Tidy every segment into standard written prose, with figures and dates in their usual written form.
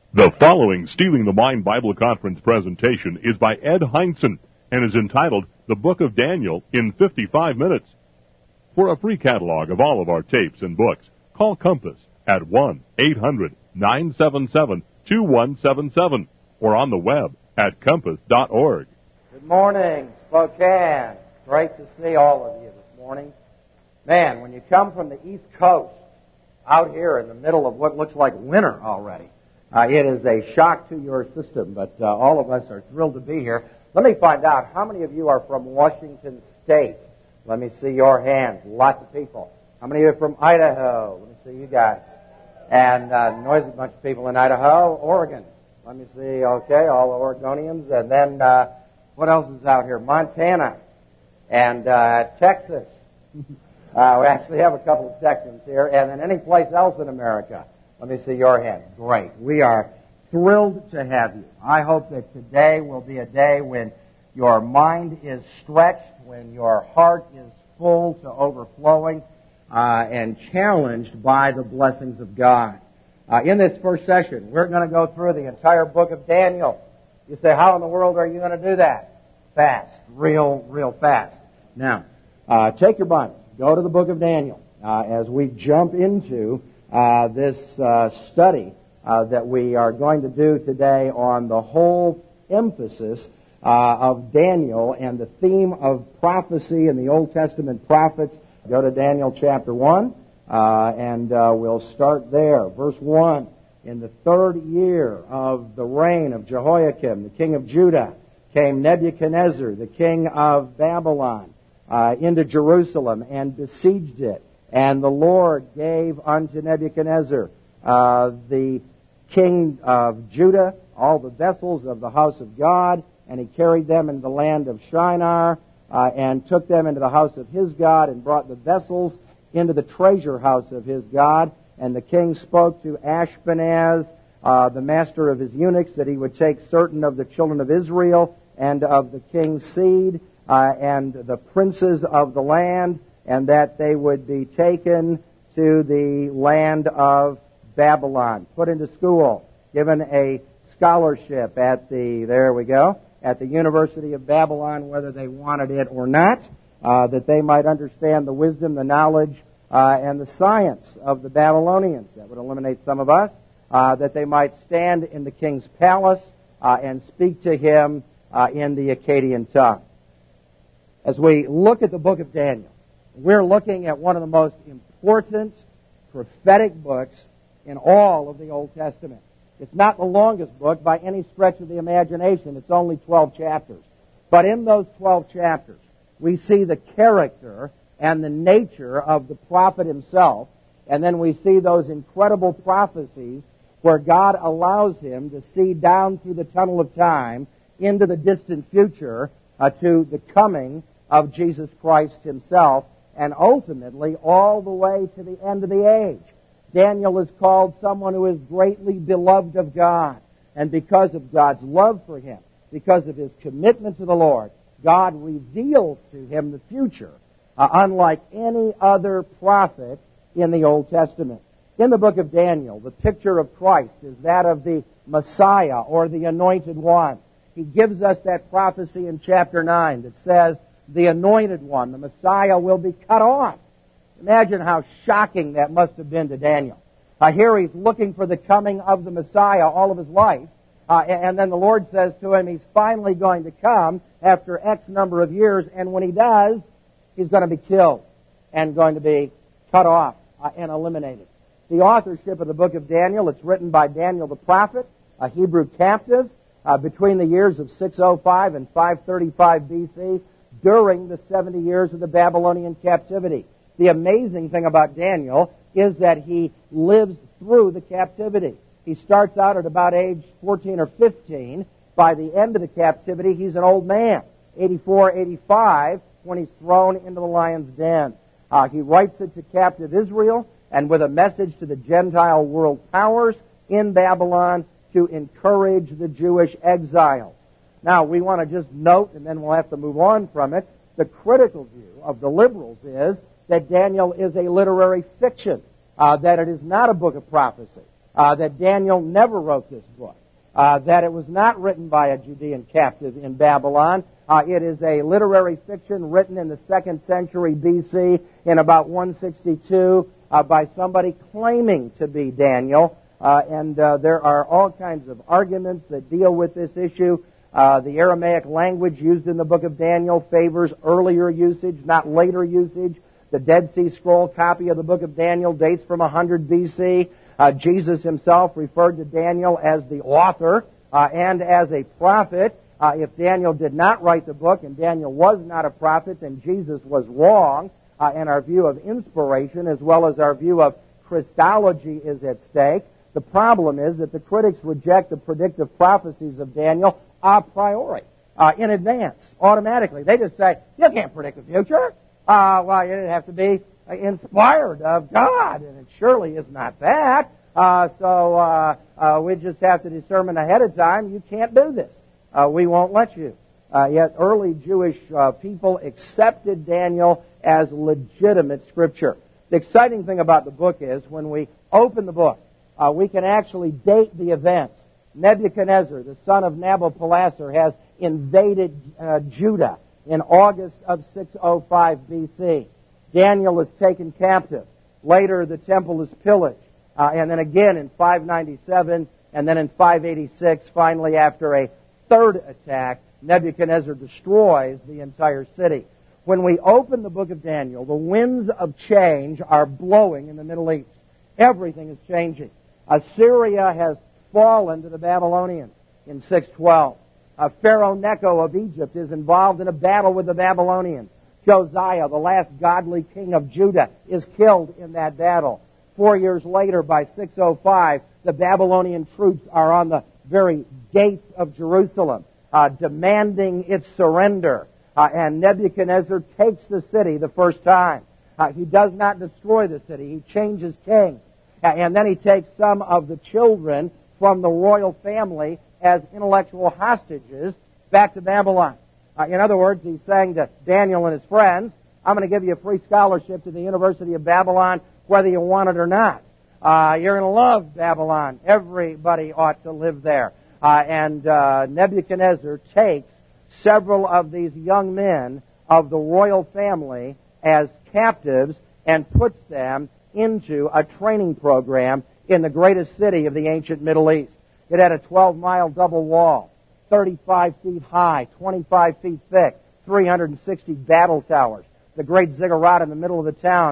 The following Stealing the Mind Bible Conference presentation is by Ed Hindson and is entitled The Book of Daniel in 55 Minutes. For a free catalog of all of our tapes and books, call Compass at 1-800-977-2177 or on the web at compass.org. Good morning, Spokane. Great to see all of you this morning. Man, when you come from the East Coast out here in the middle of what looks like winter already, it is a shock to your system, but all of us are thrilled to be here. Let me find out, how many of you are from Washington State? Let me see your hands. Lots of people. How many of you are from Idaho? Let me see you guys. And noisy bunch of people in Idaho. Oregon. Let me see. Okay, all the Oregonians. And then, what else is out here? Montana. And Texas. We actually have a couple of Texans here. And then any place else in America. Let me see your hand. Great. We are thrilled to have you. I hope that today will be a day when your mind is stretched, when your heart is full to overflowing, and challenged by the blessings of God. In this first session, we're going to go through the entire book of Daniel. You say, how in the world are you going to do that? Fast. Real fast. Now, take your Bible. Go to the book of Daniel as we jump into this study that we are going to do today on the whole emphasis of Daniel and the theme of prophecy in the Old Testament prophets. Go to Daniel chapter 1, and we'll start there. Verse 1, in the third year of the reign of Jehoiakim, the king of Judah, came Nebuchadnezzar, the king of Babylon, into Jerusalem and besieged it. And the Lord gave unto Nebuchadnezzar, the king of Judah, all the vessels of the house of God, and he carried them into the land of Shinar, and took them into the house of his God, and brought the vessels into the treasure house of his God. And the king spoke to Ashpenaz, the master of his eunuchs, that he would take certain of the children of Israel and of the king's seed, and the princes of the land, and that they would be taken to the land of Babylon, put into school, given a scholarship at the University of Babylon, whether they wanted it or not, that they might understand the wisdom, the knowledge, and the science of the Babylonians. That would eliminate some of us. That they might stand in the king's palace and speak to him in the Akkadian tongue. As we look at the book of Daniel, we're looking at one of the most important prophetic books in all of the Old Testament. It's not the longest book by any stretch of the imagination. It's only 12 chapters. But in those 12 chapters, we see the character and the nature of the prophet himself, and then we see those incredible prophecies where God allows him to see down through the tunnel of time into the distant future to the coming of Jesus Christ himself, and ultimately all the way to the end of the age. Daniel is called someone who is greatly beloved of God. And because of God's love for him, because of his commitment to the Lord, God reveals to him the future, unlike any other prophet in the Old Testament. In the book of Daniel, the picture of Christ is that of the Messiah, or the Anointed One. He gives us that prophecy in chapter 9 that says, the Anointed One, the Messiah, will be cut off. Imagine how shocking that must have been to Daniel. Here he's looking for the coming of the Messiah all of his life, and then the Lord says to him he's finally going to come after X number of years, and when he does, he's going to be killed and going to be cut off and eliminated. The authorship of the book of Daniel, it's written by Daniel the prophet, a Hebrew captive, between the years of 605 and 535 BC, during the 70 years of the Babylonian captivity. The amazing thing about Daniel is that he lives through the captivity. He starts out at about age 14 or 15. By the end of the captivity, he's an old man, 84, 85, when he's thrown into the lion's den. He writes it to captive Israel, and with a message to the Gentile world powers in Babylon to encourage the Jewish exiles. Now, we want to just note, and then we'll have to move on from it, the critical view of the liberals is that Daniel is a literary fiction, that it is not a book of prophecy. that Daniel never wrote this book, that it was not written by a Judean captive in Babylon. It is a literary fiction written in the 2nd century B.C. in about 162 by somebody claiming to be Daniel. And there are all kinds of arguments that deal with this issue. The Aramaic language used in the book of Daniel favors earlier usage, not later usage. The Dead Sea Scroll copy of the book of Daniel dates from 100 B.C. Jesus himself referred to Daniel as the author and as a prophet. If Daniel did not write the book and Daniel was not a prophet, then Jesus was wrong, and our view of inspiration as well as our view of Christology is at stake. The problem is that the critics reject the predictive prophecies of Daniel a priori, in advance, automatically. They just say, you can't predict the future. Well, you have to be inspired of God, and it surely is not that. So we just have to determine ahead of time, you can't do this. We won't let you. Yet early Jewish people accepted Daniel as legitimate Scripture. The exciting thing about the book is when we open the book, we can actually date the events. Nebuchadnezzar, the son of Nabopolassar, has invaded Judah in August of 605 B.C. Daniel is taken captive. Later, the temple is pillaged. And then again in 597, and then in 586, finally after a third attack, Nebuchadnezzar destroys the entire city. When we open the book of Daniel, the winds of change are blowing in the Middle East. Everything is changing. Assyria has fallen to the Babylonians in 612. Pharaoh Necho of Egypt is involved in a battle with the Babylonians. Josiah, the last godly king of Judah, is killed in that battle. 4 years later, by 605, the Babylonian troops are on the very gates of Jerusalem, demanding its surrender. And Nebuchadnezzar takes the city the first time. He does not destroy the city. He changes king. And then he takes some of the children from the royal family as intellectual hostages back to Babylon. In other words, he's saying to Daniel and his friends, I'm going to give you a free scholarship to the University of Babylon, whether you want it or not. You're going to love Babylon. Everybody ought to live there. And Nebuchadnezzar takes several of these young men of the royal family as captives and puts them into a training program in the greatest city of the ancient Middle East. It had a 12-mile double wall, 35 feet high, 25 feet thick, 360 battle towers. The great ziggurat in the middle of the town,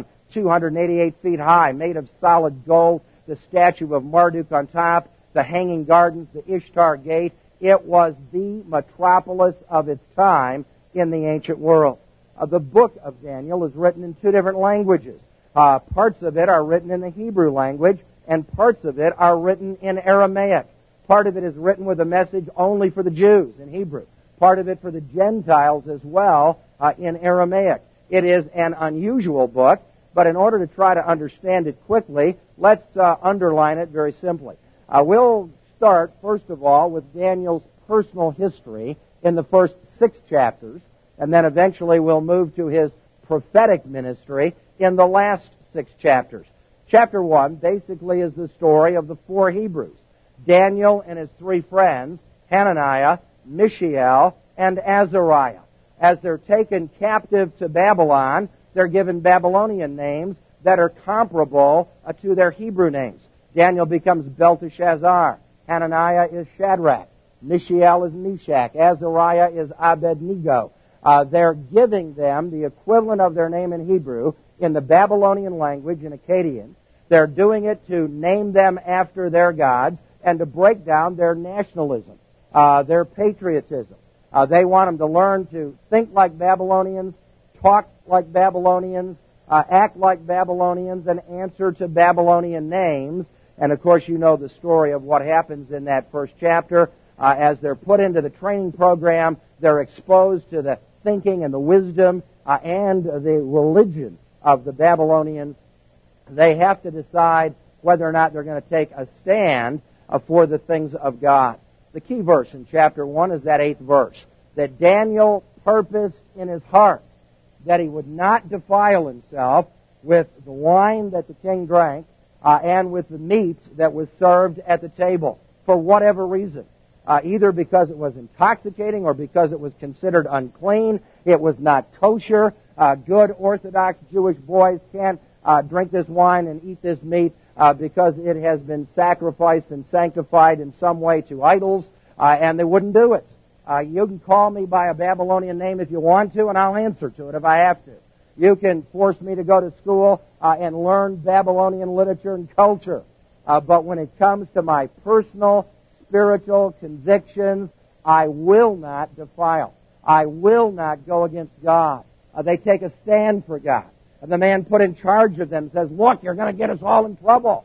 288 feet high, made of solid gold, the statue of Marduk on top, the hanging gardens, the Ishtar Gate. It was the metropolis of its time in the ancient world. The book of Daniel is written in two different languages. Parts of it are written in the Hebrew language, and parts of it are written in Aramaic. Part of it is written with a message only for the Jews in Hebrew. Part of it for the Gentiles as well in Aramaic. It is an unusual book, but in order to try to understand it quickly, let's underline it very simply. We'll start, first of all, with Daniel's personal history in the first 6 chapters, and then eventually we'll move to his prophetic ministry in the last 6 chapters. Chapter 1 basically is the story of the 4 Hebrews, Daniel and his 3 friends, Hananiah, Mishael, and Azariah. As they're taken captive to Babylon, they're given Babylonian names that are comparable to their Hebrew names. Daniel becomes Belteshazzar. Hananiah is Shadrach. Mishael is Meshach. Azariah is Abednego. They're giving them the equivalent of their name in Hebrew in the Babylonian language in Akkadian. They're doing it to name them after their gods and to break down their nationalism, their patriotism. They want them to learn to think like Babylonians, talk like Babylonians, act like Babylonians, and answer to Babylonian names. And of course, you know the story of what happens in that first chapter. As they're put into the training program, they're exposed to the thinking and the wisdom and the religion of the Babylonians. They have to decide whether or not they're going to take a stand for the things of God. The key verse in chapter 1 is that 8th verse, that Daniel purposed in his heart that he would not defile himself with the wine that the king drank, and with the meat that was served at the table for whatever reason. Either because it was intoxicating or because it was considered unclean. It was not kosher. Good Orthodox Jewish boys can't drink this wine and eat this meat because it has been sacrificed and sanctified in some way to idols, and they wouldn't do it. You can call me by a Babylonian name if you want to, and I'll answer to it if I have to. You can force me to go to school and learn Babylonian literature and culture. But when it comes to my personal spiritual convictions, I will not defile. I will not go against God. They take a stand for God. And the man put in charge of them says, look, you're going to get us all in trouble.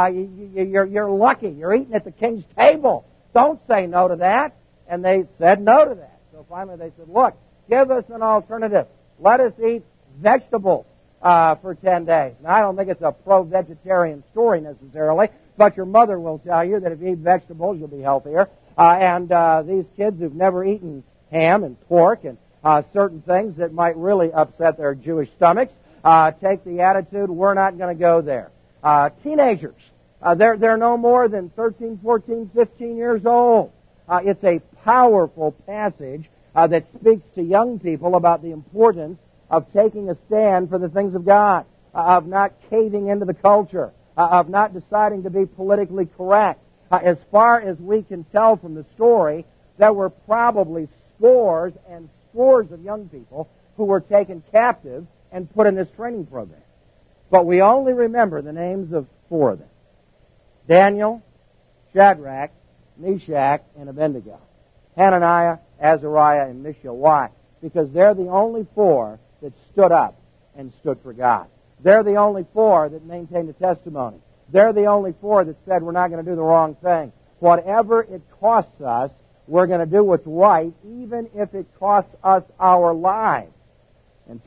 You're lucky. You're eating at the king's table. Don't say no to that. And they said no to that. So finally they said, look, give us an alternative. Let us eat vegetables for 10 days. Now, I don't think it's a pro-vegetarian story necessarily, but your mother will tell you that if you eat vegetables, you'll be healthier. And these kids who've never eaten ham and pork and certain things that might really upset their Jewish stomachs take the attitude, we're not going to go there. Teenagers, they're no more than 13, 14, 15 years old. It's a powerful passage that speaks to young people about the importance of taking a stand for the things of God, of not caving into the culture, of not deciding to be politically correct. As far as we can tell from the story, there were probably scores and scores of young people who were taken captive and put in this training program. But we only remember the names of 4 of them: Daniel, Shadrach, Meshach, and Abednego. Hananiah, Azariah, and Mishael. Why? Because they're the only 4 that stood up and stood for God. They're the only 4 that maintained a testimony. They're the only 4 that said we're not going to do the wrong thing. Whatever it costs us, we're going to do what's right, even if it costs us our lives. And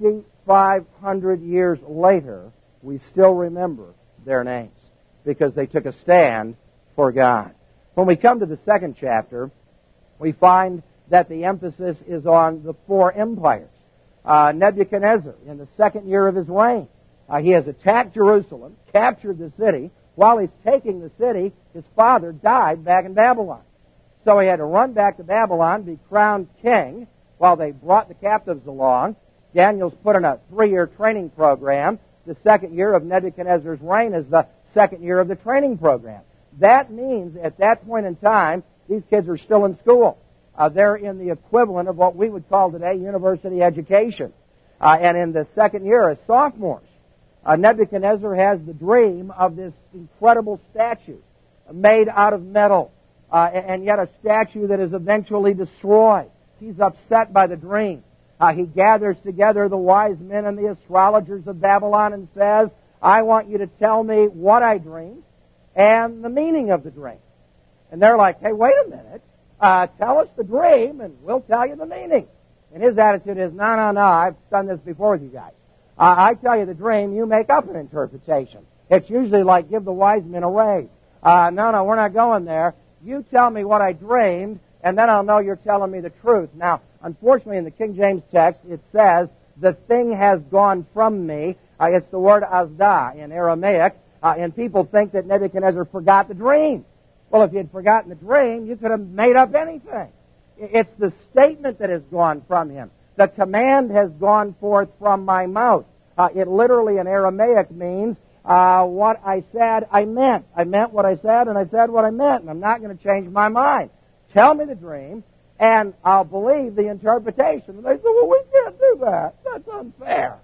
2,500 years later, we still remember their names because they took a stand for God. When we come to the 2nd chapter, we find that the emphasis is on the 4 empires. Nebuchadnezzar, in the 2nd year of his reign, he has attacked Jerusalem, captured the city. While he's taking the city, his father died back in Babylon. So he had to run back to Babylon, be crowned king, while they brought the captives along. Daniel's put in a 3-year training program. The 2nd year of Nebuchadnezzar's reign is the 2nd year of the training program. That means at that point in time, these kids are still in school. They're in the equivalent of what we would call today university education. And in the 2nd year as sophomores, Nebuchadnezzar has the dream of this incredible statue made out of metal, and yet a statue that is eventually destroyed. He's upset by the dream. He gathers together the wise men and the astrologers of Babylon and says, I want you to tell me what I dreamed and the meaning of the dream. And they're like, hey, wait a minute. Tell us the dream, and we'll tell you the meaning. And his attitude is, no, I've done this before with you guys. I tell you the dream, you make up an interpretation. It's usually like give the wise men a raise. No, we're not going there. You tell me what I dreamed, and then I'll know you're telling me the truth. Now, unfortunately, in the King James text, it says, the thing has gone from me. It's the word azdah in Aramaic, and people think that Nebuchadnezzar forgot the dream. Well, if you had forgotten the dream, you could have made up anything. It's the statement that has gone from him. The command has gone forth from my mouth. It literally in Aramaic means what I said, I meant. I meant what I said, and I said what I meant, and I'm not going to change my mind. Tell me the dream, and I'll believe the interpretation. And they said, well, we can't do that. That's unfair.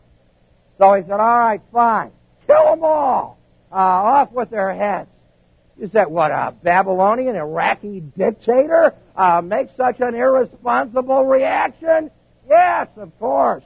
So he said, all right, fine. Kill them all. Off with their heads. You said, what, a Babylonian, Iraqi dictator makes such an irresponsible reaction? Yes, of course.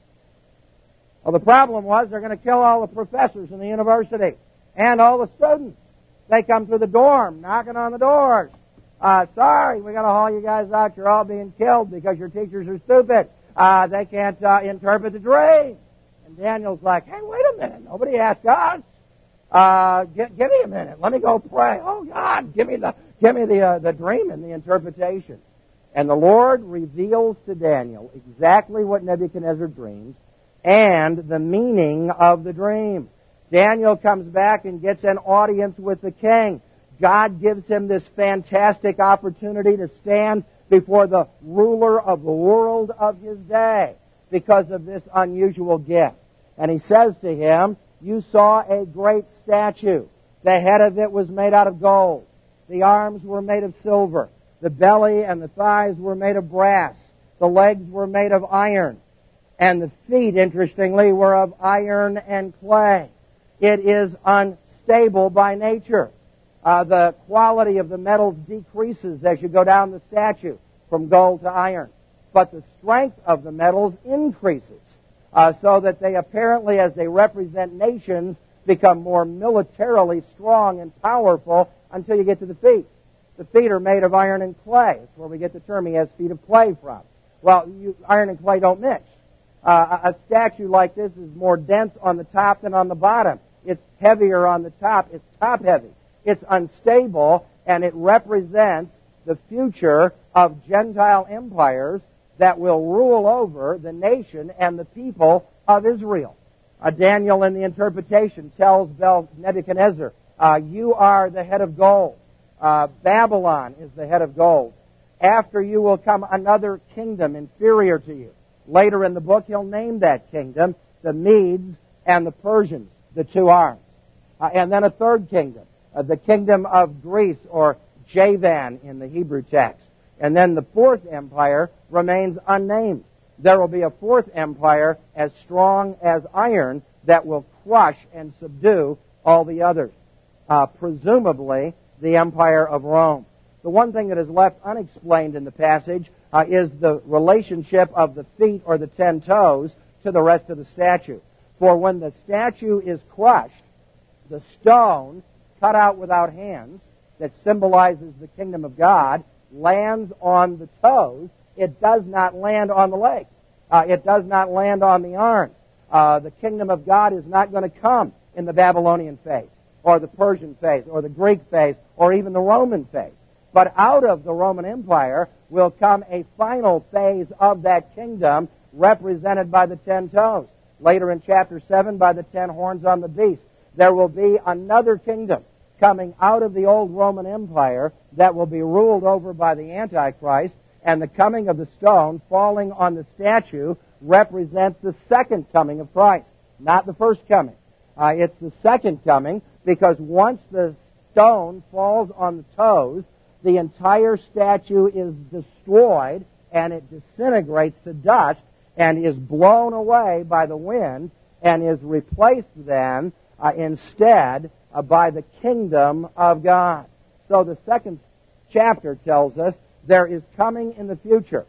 Well, the problem was they're going to kill all the professors in the university and all the students. They come through the dorm, knocking on the doors. Sorry, we got to haul you guys out. You're all being killed because your teachers are stupid. They can't interpret the dream. And Daniel's like, hey, wait a minute. Nobody asked us. Give me a minute. Let me go pray. Oh, God, give me the dream and the interpretation. And the Lord reveals to Daniel exactly what Nebuchadnezzar dreams and the meaning of the dream. Daniel comes back and gets an audience with the king. God gives him this fantastic opportunity to stand before the ruler of the world of his day because of this unusual gift. And he says to him, "You saw a great statue. The head of it was made out of gold. The arms were made of silver. The belly and the thighs were made of brass. The legs were made of iron. And the feet, interestingly, were of iron and clay. It is unstable by nature. The quality of the metals decreases as you go down the statue from gold to iron. But the strength of the metals increases, so that they apparently, as they represent nations, become more militarily strong and powerful until you get to the feet. The feet are made of iron and clay. That's where we get the term, he has feet of clay from. Well, iron and clay don't mix. A statue like this is more dense on the top than on the bottom. It's heavier on the top. It's top heavy. It's unstable, and it represents the future of Gentile empires that will rule over the nation and the people of Israel. Daniel in the interpretation tells Nebuchadnezzar, you are the head of gold. Babylon is the head of gold. After you will come another kingdom inferior to you. Later in the book, he'll name that kingdom the Medes and the Persians, the two arms. And then a third kingdom, the kingdom of Greece, or Javan in the Hebrew text. And then the fourth empire remains unnamed. There will be a fourth empire as strong as iron that will crush and subdue all the others. Presumably, the empire of Rome. The one thing that is left unexplained in the passage is the relationship of the feet or the 10 toes to the rest of the statue. For when the statue is crushed, the stone cut out without hands that symbolizes the kingdom of God lands on the toes. It does not land on the legs. It does not land on the arms. The kingdom of God is not going to come in the Babylonian phase, or the Persian phase, or the Greek phase, or even the Roman phase. But out of the Roman Empire will come a final phase of that kingdom represented by the 10 toes. Later in chapter 7, by the 10 horns on the beast. There will be another kingdom coming out of the old Roman Empire that will be ruled over by the Antichrist, and the coming of the stone falling on the statue represents the second coming of Christ, not the first coming. It's the second coming, because once the stone falls on the toes, the entire statue is destroyed, and it disintegrates to dust, and is blown away by the wind, and is replaced then instead by the kingdom of God. So the second chapter tells us there is coming in the future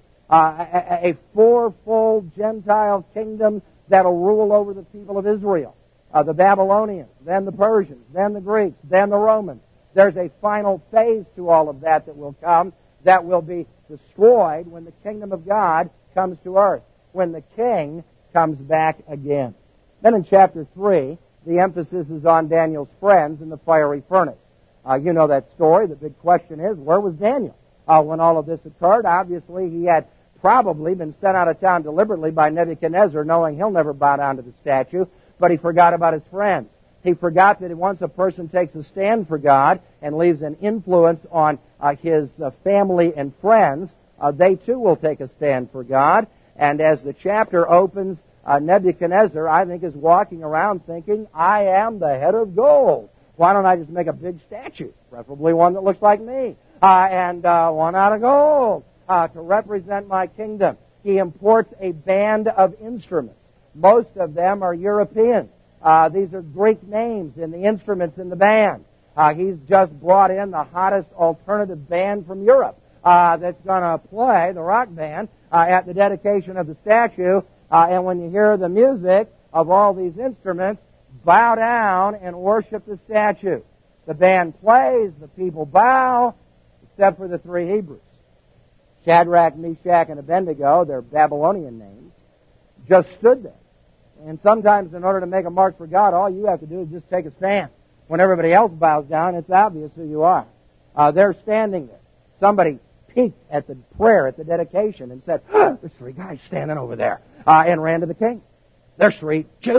a fourfold Gentile kingdom that will rule over the people of Israel. The Babylonians, then the Persians, then the Greeks, then the Romans. There's a final phase to all of that will come, that will be destroyed when the kingdom of God comes to earth, when the king comes back again. Then in chapter 3, the emphasis is on Daniel's friends in the fiery furnace. You know that story. The big question is, where was Daniel when all of this occurred? Obviously, he had probably been sent out of town deliberately by Nebuchadnezzar, knowing he'll never bow down to the statue, but he forgot about his friends. He forgot that once a person takes a stand for God and leaves an influence on his family and friends, they too will take a stand for God. And as the chapter opens, Nebuchadnezzar, I think, is walking around thinking, I am the head of gold. Why don't I just make a big statue, preferably one that looks like me, and one out of gold to represent my kingdom? He imports a band of instruments. Most of them are European. These are Greek names in the instruments in the band. He's just brought in the hottest alternative band from Europe that's going to play, the rock band, at the dedication of the statue. And when you hear the music of all these instruments, bow down and worship the statue. The band plays, the people bow, except for the three Hebrews. Shadrach, Meshach, and Abednego, their Babylonian names, just stood there. And sometimes in order to make a mark for God, all you have to do is just take a stand. When everybody else bows down, it's obvious who you are. They're standing there. Somebody peeked at the prayer, at the dedication, and said, there's three guys standing over there, and ran to the king. There's three Jews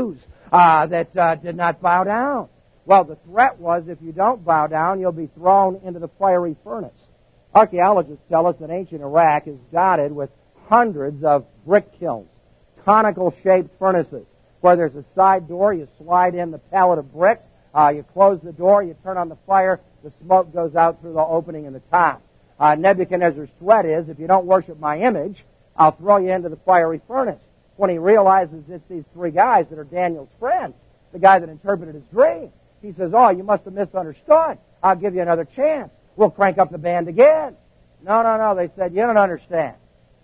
that did not bow down. Well, the threat was if you don't bow down, you'll be thrown into the fiery furnace. Archaeologists tell us that ancient Iraq is dotted with hundreds of brick kilns, conical-shaped furnaces, where there's a side door, you slide in the pallet of bricks, you close the door, you turn on the fire, the smoke goes out through the opening in the top. Nebuchadnezzar's threat is, if you don't worship my image, I'll throw you into the fiery furnace. When he realizes it's these three guys that are Daniel's friends, the guy that interpreted his dream, he says, oh, you must have misunderstood. I'll give you another chance. We'll crank up the band again. No. They said, you don't understand.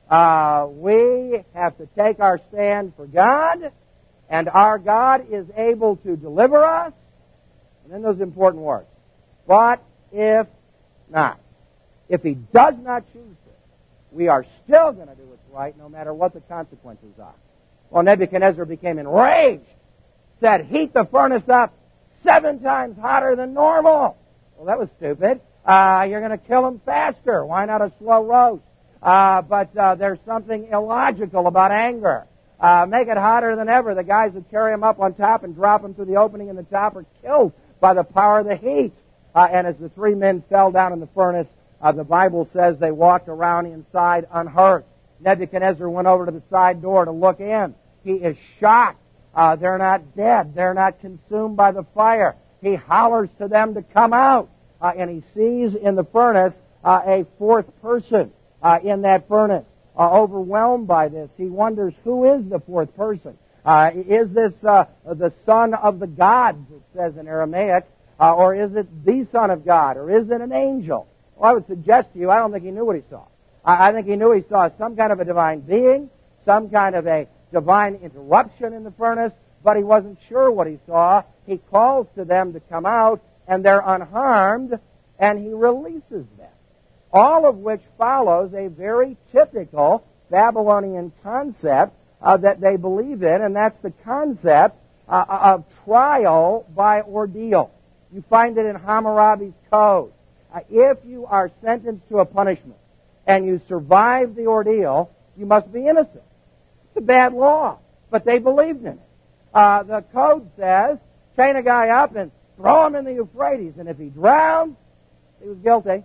We have to take our stand for God, and our God is able to deliver us. And then those important words. But if not, if he does not choose this, we are still going to do what's right no matter what the consequences are. Well, Nebuchadnezzar became enraged, said, heat the furnace up 7 times hotter than normal. Well, that was stupid. You're going to kill him faster. Why not a slow roast? But there's something illogical about anger. Make it hotter than ever. The guys that carry him up on top and drop him through the opening in the top are killed by the power of the heat. And as the 3 men fell down in the furnace, the Bible says they walked around inside unhurt. Nebuchadnezzar went over to the side door to look in. He is shocked. They're not dead. They're not consumed by the fire. He hollers to them to come out. And he sees in the furnace a 4th person in that furnace. Overwhelmed by this, he wonders, who is the 4th person? Is this the son of the gods, it says in Aramaic, or is it the Son of God, or is it an angel? Well, I would suggest to you, I don't think he knew what he saw. I think he knew he saw some kind of a divine being, some kind of a divine interruption in the furnace, but he wasn't sure what he saw. He calls to them to come out, and they're unharmed, and he releases them. All of which follows a very typical Babylonian concept that they believe in, and that's the concept of trial by ordeal. You find it in Hammurabi's code. If you are sentenced to a punishment and you survive the ordeal, you must be innocent. It's a bad law, but they believed in it. The code says, chain a guy up and throw him in the Euphrates, and if he drowns, he was guilty.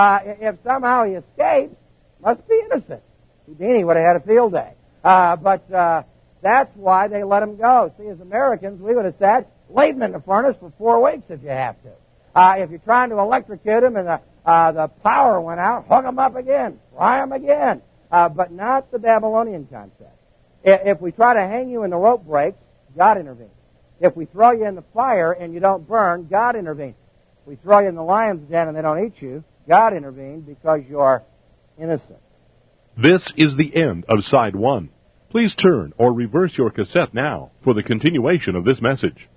If somehow he escapes, must be innocent. Houdini would have had a field day. But that's why they let him go. See, as Americans, we would have said, leave him in the furnace for 4 weeks if you have to. If you're trying to electrocute him and the power went out, hook him up again, fry him again. But not the Babylonian concept. If we try to hang you and the rope breaks, God intervenes. If we throw you in the fire and you don't burn, God intervenes. If we throw you in the lion's den and they don't eat you, God intervened because you're innocent. This is the end of Side 1. Please turn or reverse your cassette now for the continuation of this message.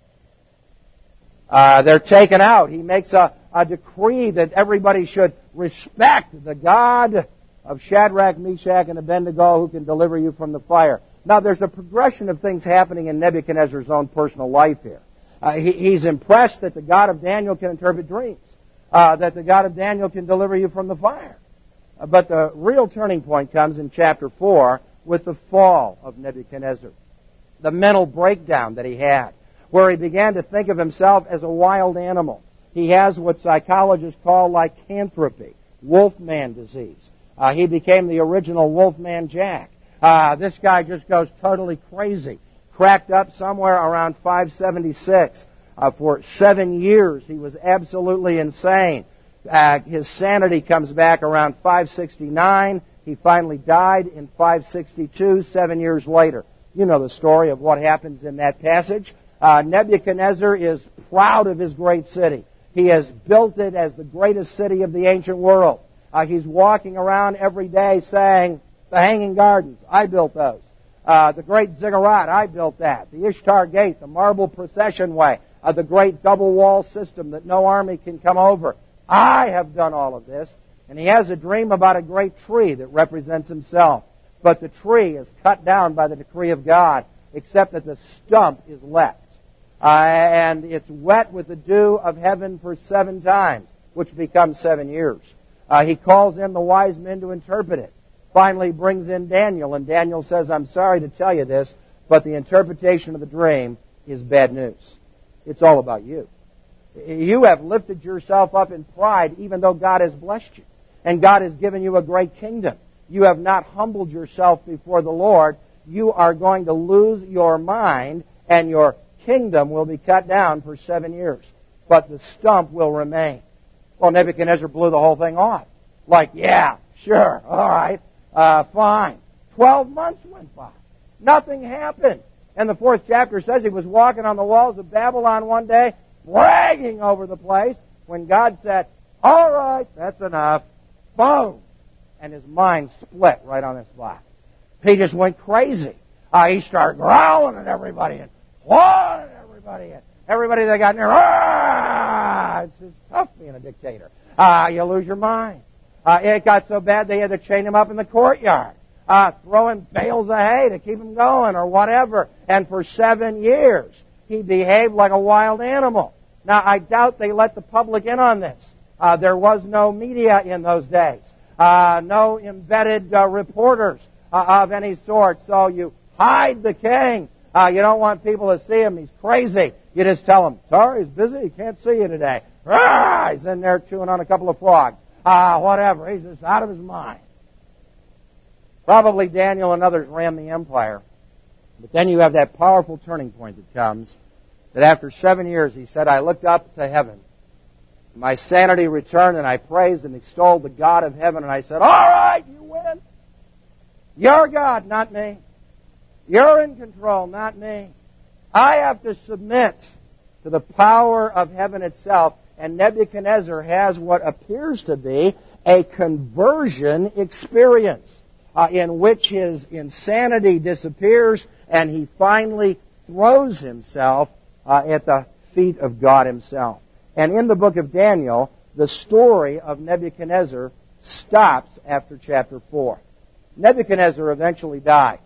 They're taken out. He makes a decree that everybody should respect the God of Shadrach, Meshach, and Abednego who can deliver you from the fire. Now, there's a progression of things happening in Nebuchadnezzar's own personal life here. He's impressed that the God of Daniel can interpret dreams, that the God of Daniel can deliver you from the fire. But the real turning point comes in chapter 4 with the fall of Nebuchadnezzar, the mental breakdown that he had, where he began to think of himself as a wild animal. He has what psychologists call lycanthropy, wolfman disease. He became the original Wolfman Jack. This guy just goes totally crazy. Cracked up somewhere around 576. For 7 years, he was absolutely insane. His sanity comes back around 569. He finally died in 562, 7 years later. You know the story of what happens in that passage. Nebuchadnezzar is proud of his great city. He has built it as the greatest city of the ancient world. He's walking around every day saying, the Hanging Gardens, I built those. The great ziggurat, I built that. The Ishtar Gate, the marble procession way, the great double wall system that no army can come over. I have done all of this. And he has a dream about a great tree that represents himself. But the tree is cut down by the decree of God, except that the stump is left. And it's wet with the dew of heaven for 7 times, which becomes 7 years. He calls in the wise men to interpret it. Finally brings in Daniel, and Daniel says, I'm sorry to tell you this, but the interpretation of the dream is bad news. It's all about you. You have lifted yourself up in pride even though God has blessed you. And God has given you a great kingdom. You have not humbled yourself before the Lord. You are going to lose your mind and your kingdom will be cut down for 7 years. But the stump will remain. Well, Nebuchadnezzar blew the whole thing off. Like, yeah, sure, all right, fine. 12 months went by. Nothing happened. And the 4th chapter says he was walking on the walls of Babylon one day, bragging over the place, when God said, all right, that's enough. Boom! And his mind split right on the spot. He just went crazy. He started growling at everybody and clawing at everybody. And everybody that got near, it's just tough being a dictator. You lose your mind. It got so bad they had to chain him up in the courtyard, throw him bales of hay to keep him going or whatever. And for 7 years, he behaved like a wild animal. Now, I doubt they let the public in on this. There was no media in those days. No embedded reporters of any sort. So you hide the king. You don't want people to see him. He's crazy. You just tell him, sorry, he's busy. He can't see you today. He's in there chewing on a couple of frogs. Whatever. He's just out of his mind. Probably Daniel and others ran the empire. But then you have that powerful turning point that comes, that after 7 years, he said, I looked up to heaven. My sanity returned, and I praised and extolled the God of heaven, and I said, all right, you win. You're God, not me. You're in control, not me. I have to submit to the power of heaven itself, and Nebuchadnezzar has what appears to be a conversion experience in which his insanity disappears, and he finally throws himself at the feet of God himself. And in the book of Daniel, the story of Nebuchadnezzar stops after chapter 4. Nebuchadnezzar eventually died.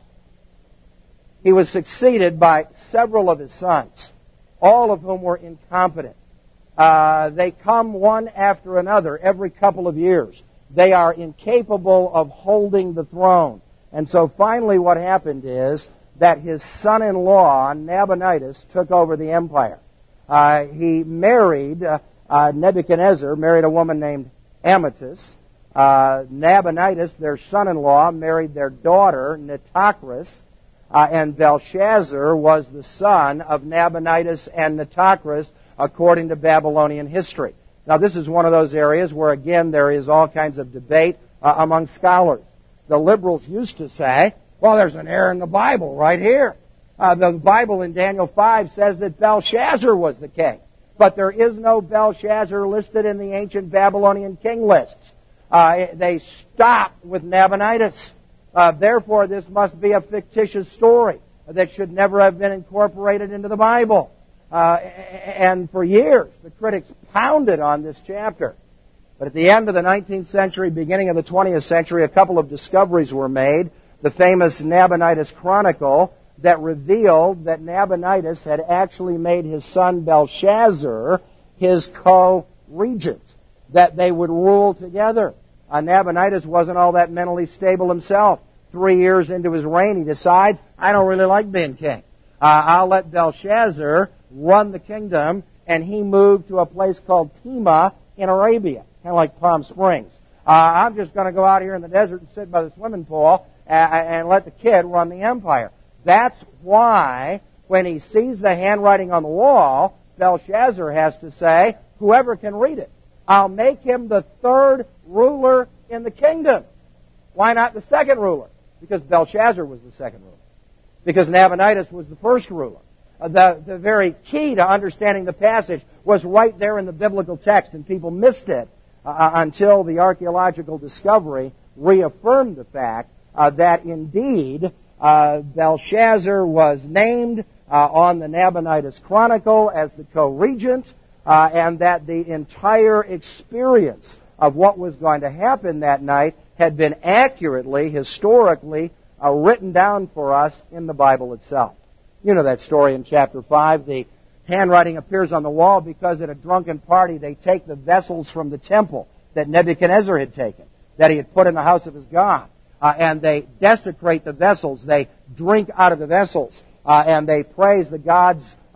He was succeeded by several of his sons, all of whom were incompetent. They come one after another every couple of years. They are incapable of holding the throne. And so finally what happened is that his son-in-law, Nabonidus, took over the empire. He married, Nebuchadnezzar married a woman named Amytis. Nabonidus, their son-in-law, married their daughter, Nitocris. And Belshazzar was the son of Nabonidus and Nitocris, according to Babylonian history. Now, this is one of those areas where, again, there is all kinds of debate among scholars. The liberals used to say, well, there's an error in the Bible right here. The Bible in Daniel 5 says that Belshazzar was the king. But there is no Belshazzar listed in the ancient Babylonian king lists. They stop with Nabonidus. Therefore, this must be a fictitious story that should never have been incorporated into the Bible. And for years, the critics pounded on this chapter. But at the end of the 19th century, beginning of the 20th century, a couple of discoveries were made. The famous Nabonidus Chronicle that revealed that Nabonidus had actually made his son Belshazzar his co-regent, that they would rule together. Nabonidus wasn't all that mentally stable himself. 3 years into his reign, he decides, I don't really like being king. I'll let Belshazzar run the kingdom, and he moved to a place called Tema in Arabia, kind of like Palm Springs. I'm just going to go out here in the desert and sit by the swimming pool and let the kid run the empire. That's why, when he sees the handwriting on the wall, Belshazzar has to say, whoever can read it, I'll make him the third ruler in the kingdom. Why not the second ruler? Because Belshazzar was the second ruler. Because Nabonidus was the first ruler. The very key to understanding the passage was right there in the biblical text, and people missed it until the archaeological discovery reaffirmed the fact that indeed Belshazzar was named on the Nabonidus Chronicle as the co-regent, and that the entire experience of what was going to happen that night had been accurately, historically, written down for us in the Bible itself. You know that story in chapter 5. The handwriting appears on the wall because at a drunken party they take the vessels from the temple that Nebuchadnezzar had taken, that he had put in the house of his God, and they desecrate the vessels. They drink out of the vessels, and they praise the gods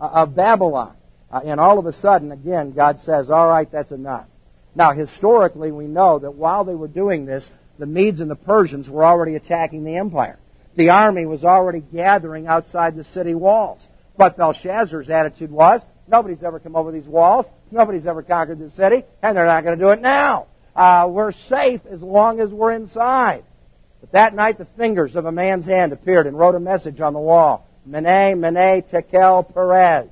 of Babylon. And all of a sudden, again, God says, all right, that's enough. Now, historically, we know that while they were doing this, the Medes and the Persians were already attacking the empire. The army was already gathering outside the city walls. But Belshazzar's attitude was, nobody's ever come over these walls, nobody's ever conquered the city, and they're not going to do it now. We're safe as long as we're inside. But that night the fingers of a man's hand appeared and wrote a message on the wall. Mene, Mene, Tekel, Perez.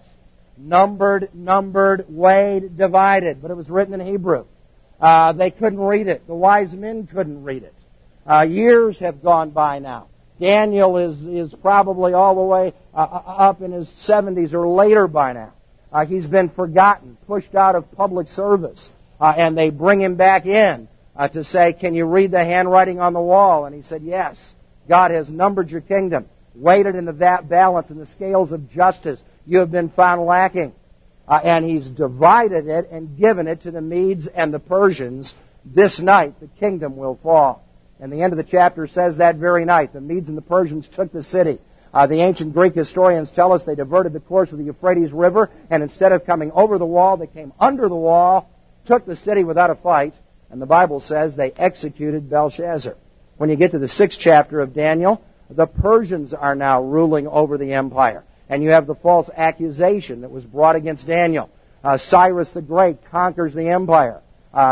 Numbered, weighed, divided. But it was written in Hebrew. They couldn't read it. The wise men couldn't read it. Years have gone by now. Daniel is probably all the way up in his 70s or later by now. He's been forgotten, pushed out of public service. And they bring him back in to say, can you read the handwriting on the wall? And he said, yes. God has numbered your kingdom, weighed it in the balance in the scales of justice. You have been found lacking. And he's divided it and given it to the Medes and the Persians. This night the kingdom will fall. And the end of the chapter says that very night the Medes and the Persians took the city. The ancient Greek historians tell us they diverted the course of the Euphrates River, and instead of coming over the wall, they came under the wall, took the city without a fight, and the Bible says they executed Belshazzar. When you get to the 6th chapter of Daniel, the Persians are now ruling over the empire. And you have the false accusation that was brought against Daniel. Cyrus the Great conquers the empire.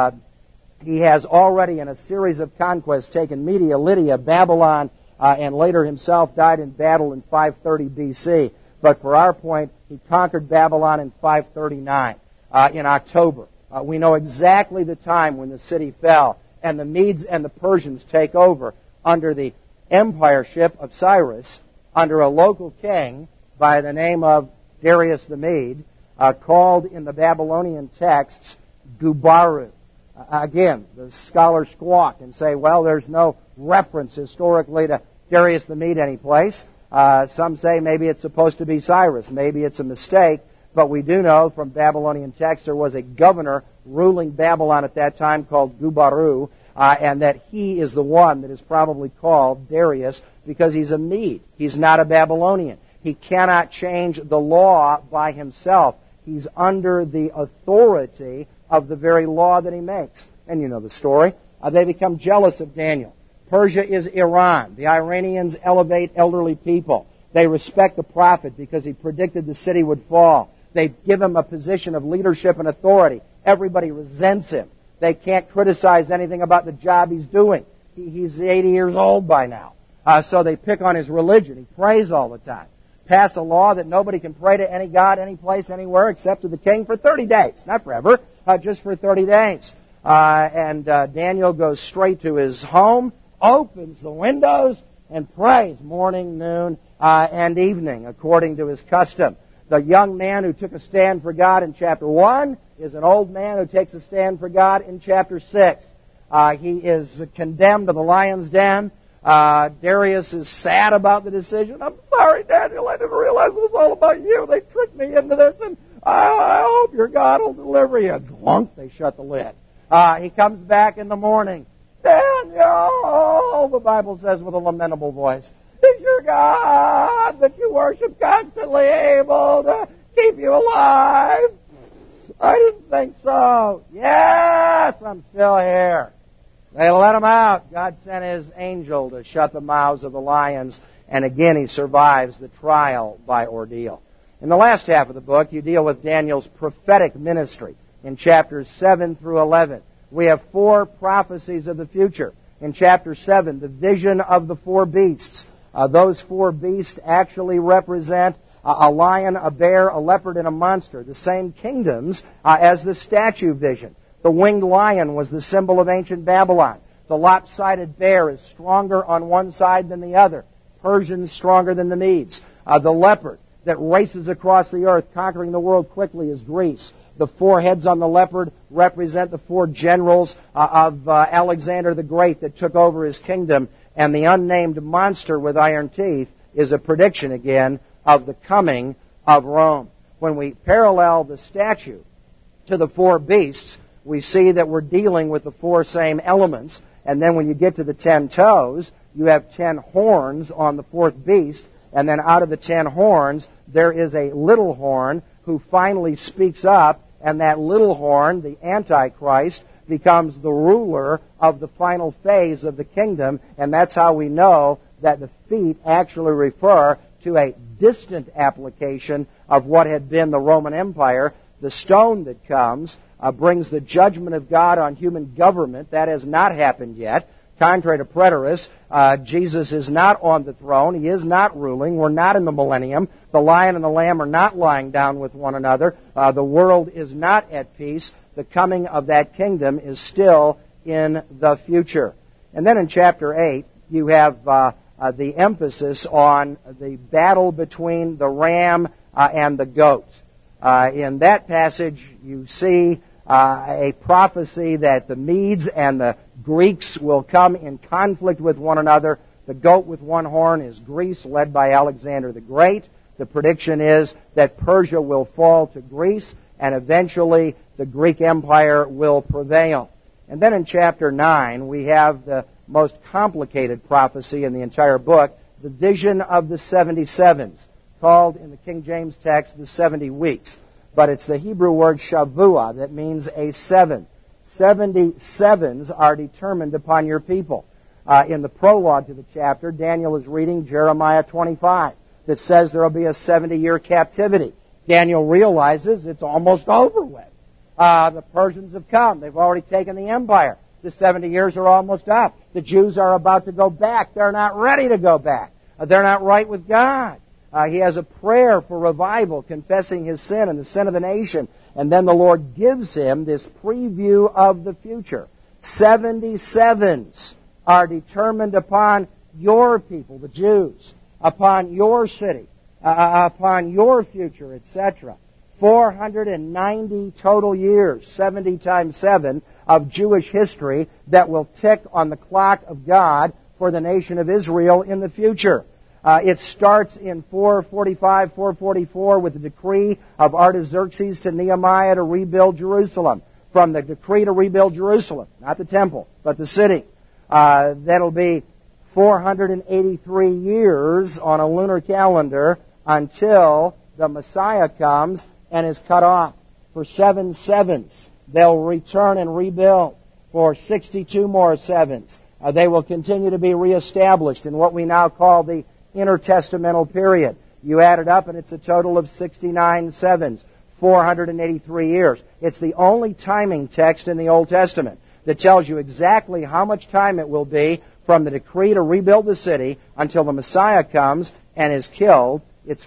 He has already, in a series of conquests, taken Media, Lydia, Babylon, and later himself died in battle in 530 B.C. But for our point, he conquered Babylon in 539 in October. We know exactly the time when the city fell, and the Medes and the Persians take over under the empireship of Cyrus, under a local king by the name of Darius the Mede, called in the Babylonian texts Gubaru. Again, the scholars squawk and say, well, there's no reference historically to Darius the Mede anyplace. Some say maybe it's supposed to be Cyrus. Maybe it's a mistake. But we do know from Babylonian texts there was a governor ruling Babylon at that time called Gubaru, and that he is the one that is probably called Darius because he's a Mede. He's not a Babylonian. He cannot change the law by himself. He's under the authority of the very law that he makes. And you know the story. They become jealous of Daniel. Persia is Iran. The Iranians elevate elderly people. They respect the prophet because he predicted the city would fall. They give him a position of leadership and authority. Everybody resents him. They can't criticize anything about the job he's doing. He's 80 years old by now. So they pick on his religion. He prays all the time. Pass a law that nobody can pray to any god, any place, anywhere except to the king for 30 days. Not forever, just for 30 days. And Daniel goes straight to his home, opens the windows, and prays morning, noon, and evening, according to his custom. The young man who took a stand for God in chapter 1 is an old man who takes a stand for God in chapter 6. He is condemned to the lion's den. Darius is sad about the decision. I'm sorry, Daniel, I didn't realize it was all about you. They tricked me into this, and I hope your God will deliver you. Glunk, they shut the lid. He comes back in the morning. Daniel, the Bible says with a lamentable voice, is your God that you worship constantly able to keep you alive? I didn't think so. Yes, I'm still here. They let him out. God sent his angel to shut the mouths of the lions, and again he survives the trial by ordeal. In the last half of the book, you deal with Daniel's prophetic ministry in chapters 7 through 11. We have 4 prophecies of the future. In chapter 7, the vision of the 4 beasts. Those 4 beasts actually represent a lion, a bear, a leopard, and a monster, the same kingdoms as the statue vision. The winged lion was the symbol of ancient Babylon. The lopsided bear is stronger on one side than the other. Persians stronger than the Medes. The leopard that races across the earth, conquering the world quickly, is Greece. The 4 heads on the leopard represent the 4 generals of Alexander the Great that took over his kingdom. And the unnamed monster with iron teeth is a prediction again of the coming of Rome. When we parallel the statue to the 4 beasts, we see that we're dealing with the 4 same elements. And then when you get to the 10 toes, you have 10 horns on the 4th beast. And then out of the 10 horns, there is a little horn who finally speaks up, and that little horn, the Antichrist, becomes the ruler of the final phase of the kingdom, and that's how we know that the feet actually refer to a distant application of what had been the Roman Empire. The stone that comes brings the judgment of God on human government. That has not happened yet. Contrary to preterists, Jesus is not on the throne. He is not ruling. We're not in the millennium. The lion and the lamb are not lying down with one another. The world is not at peace. The coming of that kingdom is still in the future. And then in chapter 8, you have the emphasis on the battle between the ram and the goat. In that passage, you see a prophecy that the Medes and the Greeks will come in conflict with one another. The goat with one horn is Greece, led by Alexander the Great. The prediction is that Persia will fall to Greece, and eventually the Greek Empire will prevail. And then in chapter 9, we have the most complicated prophecy in the entire book, the vision of the 77s, called in the King James text the 70 weeks. But it's the Hebrew word Shavuah that means a 7. 77s are determined upon your people. In the prologue to the chapter, Daniel is reading Jeremiah 25 that says there will be a 70-year captivity. Daniel realizes it's almost over with. The Persians have come. They've already taken the empire. The 70 years are almost up. The Jews are about to go back. They're not ready to go back. They're not right with God. He has a prayer for revival, confessing his sin and the sin of the nation. And then the Lord gives him this preview of the future. 77s are determined upon your people, the Jews, upon your city, upon your future, etc. 490 total years, 70 times 7, of Jewish history that will tick on the clock of God for the nation of Israel in the future. It starts in 445, 444 with the decree of Artaxerxes to Nehemiah to rebuild Jerusalem. From the decree to rebuild Jerusalem, not the temple, but the city. That'll be 483 years on a lunar calendar until the Messiah comes and is cut off. For 7 sevens, they'll return and rebuild. For 62 more sevens, they will continue to be reestablished in what we now call the intertestamental period. You add it up and it's a total of 69 sevens, 483 years. It's the only timing text in the Old Testament that tells you exactly how much time it will be from the decree to rebuild the city until the Messiah comes and is killed. It's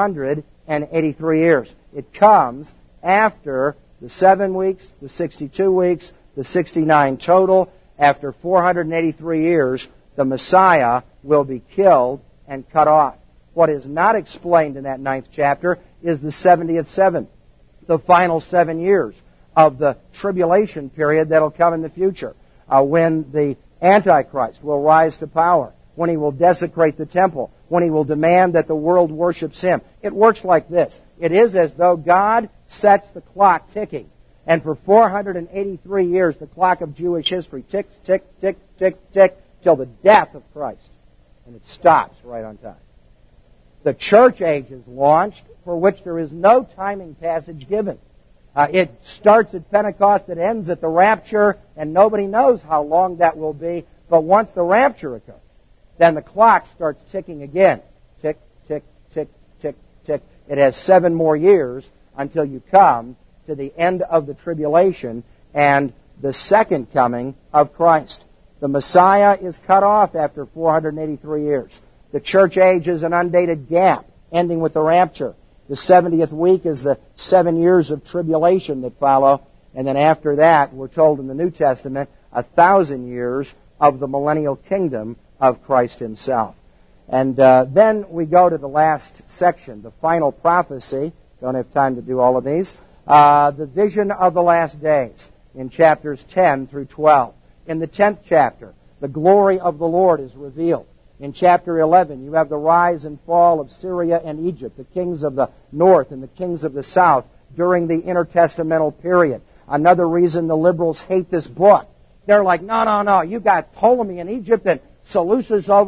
483 years. It comes after the 7 weeks, the 62 weeks, the 69 total. After 483 years, the Messiah will be killed and cut off. What is not explained in that 9th chapter is the 70th seven, the final 7 years of the tribulation period that will come in the future, when the Antichrist will rise to power, when he will desecrate the temple, when he will demand that the world worships him. It works like this. It is as though God sets the clock ticking, and for 483 years the clock of Jewish history ticks, tick, tick, tick, tick, till the death of Christ. And it stops right on time. The church age is launched, for which there is no timing passage given. It starts at Pentecost, it ends at the rapture, and nobody knows how long that will be. But once the rapture occurs, then the clock starts ticking again. Tick, tick, tick, tick, tick. It has 7 more years until you come to the end of the tribulation and the second coming of Christ. The Messiah is cut off after 483 years. The church age is an undated gap, ending with the rapture. The 70th week is the 7 years of tribulation that follow. And then after that, we're told in the New Testament, 1,000 years of the millennial kingdom of Christ himself. And then we go to the last section, the final prophecy. Don't have time to do all of these. The vision of the last days in chapters 10 through 12. In the 10th chapter, the glory of the Lord is revealed. In chapter 11, you have the rise and fall of Syria and Egypt, the kings of the north and the kings of the south during the intertestamental period. Another reason the liberals hate this book. They're like, no, you got Ptolemy in Egypt and Seleucus over in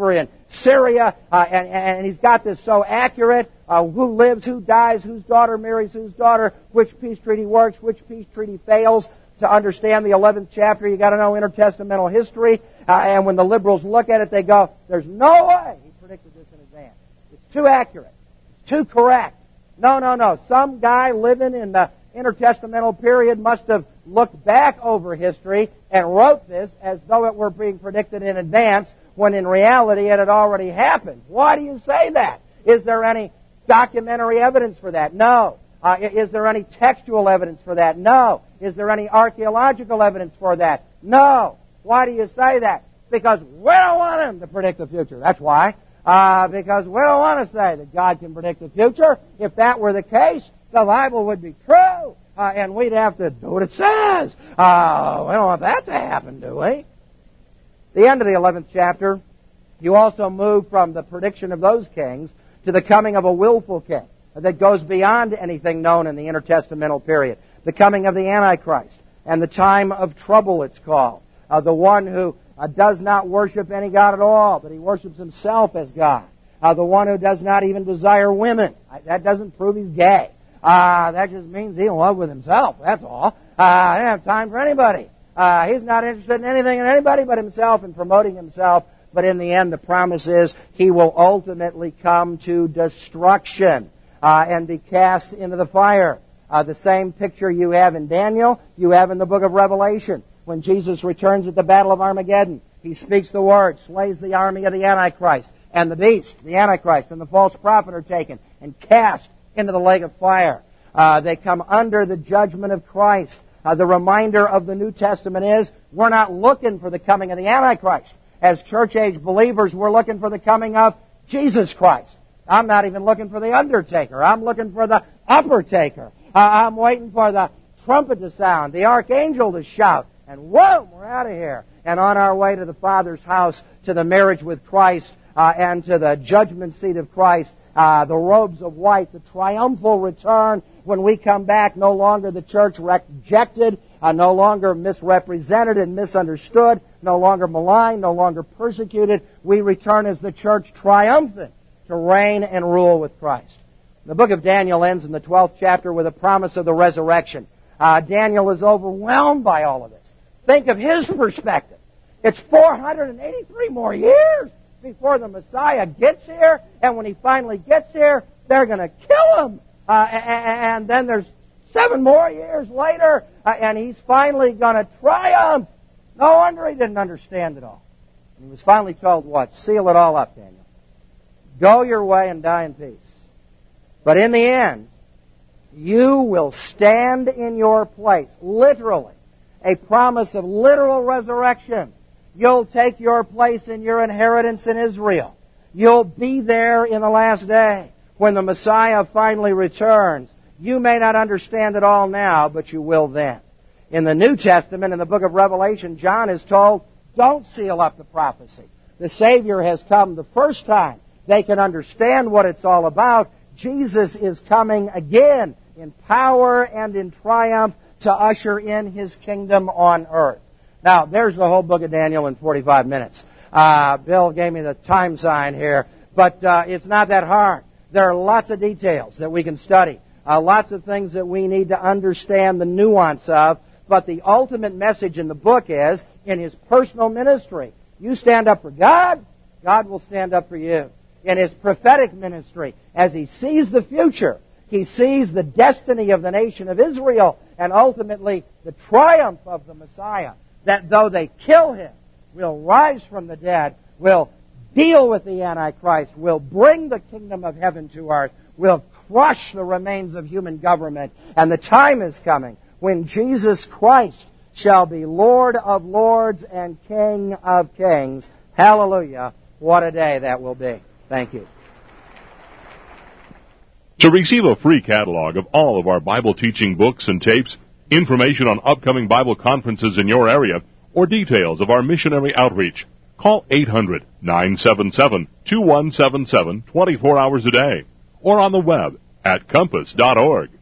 Syria, and he's got this so accurate, who lives, who dies, whose daughter marries whose daughter, which peace treaty works, which peace treaty fails. To understand the 11th chapter, you got to know intertestamental history, and when the liberals look at it, they go, there's no way he predicted this in advance. It's too accurate. It's too correct. No. Some guy living in the intertestamental period must have looked back over history and wrote this as though it were being predicted in advance, when in reality it had already happened. Why do you say that? Is there any documentary evidence for that? No. Is there any textual evidence for that? No. Is there any archaeological evidence for that? No. Why do you say that? Because we don't want him to predict the future. That's why. Because we don't want to say that God can predict the future. If that were the case, the Bible would be true, and we'd have to do what it says. We don't want that to happen, do we? The end of the 11th chapter, you also move from the prediction of those kings to the coming of a willful king that goes beyond anything known in the intertestamental period. The coming of the Antichrist and the time of trouble, it's called. The one who does not worship any God at all, but he worships himself as God. The one who does not even desire women. That doesn't prove he's gay. That just means he's in love with himself, that's all. He doesn't have time for anybody. He's not interested in anything and anybody but himself and promoting himself. But in the end, the promise is he will ultimately come to destruction and be cast into the fire. The same picture you have in Daniel, you have in the book of Revelation. When Jesus returns at the Battle of Armageddon, he speaks the word, slays the army of the Antichrist, and the beast, the Antichrist, and the false prophet are taken and cast into the lake of fire. They come under the judgment of Christ. The reminder of the New Testament is, we're not looking for the coming of the Antichrist. As church-age believers, we're looking for the coming of Jesus Christ. I'm not even looking for the undertaker. I'm looking for the upper taker. I'm waiting for the trumpet to sound, the archangel to shout, and whoa, we're out of here. And on our way to the Father's house, to the marriage with Christ, and to the judgment seat of Christ, the robes of white, the triumphal return, when we come back, no longer the church rejected, no longer misrepresented and misunderstood, no longer maligned, no longer persecuted. We return as the church triumphant to reign and rule with Christ. The book of Daniel ends in the 12th chapter with a promise of the resurrection. Daniel is overwhelmed by all of this. Think of his perspective. It's 483 more years before the Messiah gets here, and when he finally gets here, they're going to kill him. And then there's 7 more years later, and he's finally going to triumph. No wonder he didn't understand it all. And he was finally told what? Seal it all up, Daniel. Go your way and die in peace. But in the end, you will stand in your place. Literally. A promise of literal resurrection. You'll take your place in your inheritance in Israel. You'll be there in the last day when the Messiah finally returns. You may not understand it all now, but you will then. In the New Testament, in the book of Revelation, John is told, don't seal up the prophecy. The Savior has come the first time. They can understand what it's all about. Jesus is coming again in power and in triumph to usher in His kingdom on earth. Now, there's the whole book of Daniel in 45 minutes. Bill gave me the time sign here, but it's not that hard. There are lots of details that we can study, lots of things that we need to understand the nuance of, but the ultimate message in the book is, in His personal ministry, you stand up for God, God will stand up for you. In His prophetic ministry, as He sees the future, He sees the destiny of the nation of Israel and ultimately the triumph of the Messiah, that though they kill Him, will rise from the dead, will deal with the Antichrist, will bring the kingdom of heaven to earth, will crush the remains of human government, and the time is coming when Jesus Christ shall be Lord of lords and King of kings. Hallelujah. What a day that will be. Thank you. To receive a free catalog of all of our Bible teaching books and tapes, information on upcoming Bible conferences in your area, or details of our missionary outreach, call 800-977-2177 24 hours a day, or on the web at compass.org.